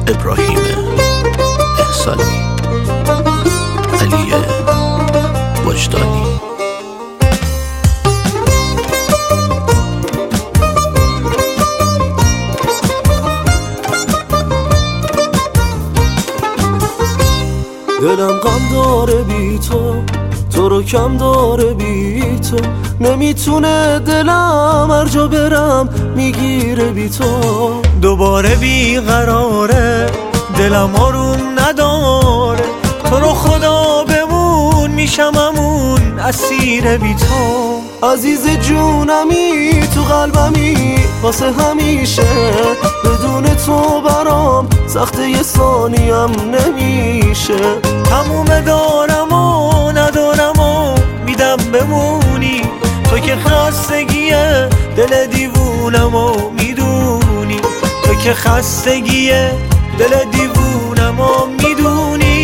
ابراهیم احسانی، علی وجدانی. دلم غم داره بی تو رو کم داره بی تو، نمیتونه دلم هر جا برم میگیره بی تو. دوباره بی قراره دلم آروم نداره، تو رو خدا بمون میشم همون اسیر بی تو. عزیز جونمی تو قلبمی واسه همیشه، بدون تو برام سخته یه ثانیم نمیشه. تموم دارم و ندارم و میدم بمونی، تو که خستگیه دل دیوونم و میدونی، تو که خستگیه دل دیوونم و میدونی.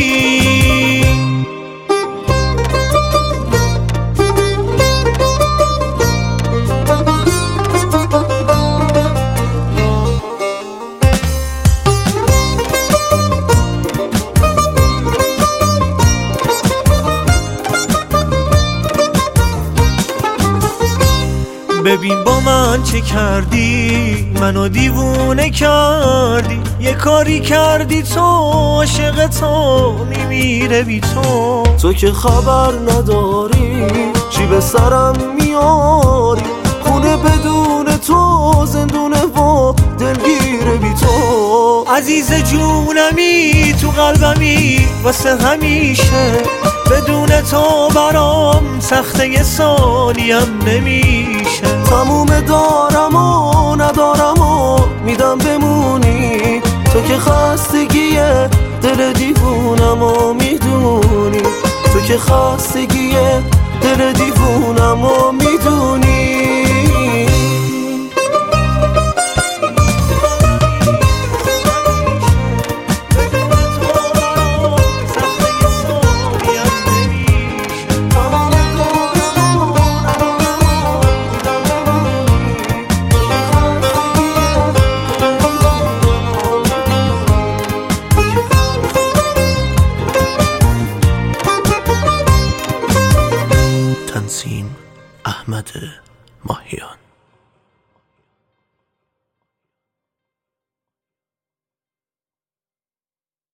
ببین با من چه کردی، منو دیوونه کردی، یه کاری کردی تو عاشق تو میمیره بی تو. تو که خبر نداری چی به سرم میاری، خونه بدون تو زندونه و دلگیره بی تو. عزیز جونمی تو قلبمی واسه همیشه، بدون تو برام سخته یه ثانیم نمیشه. تموم دارم و ندارم و میدم بمونی، تو که خستگیه دل دیوونم و میدونی، تو که خستگیه دل دیوونم و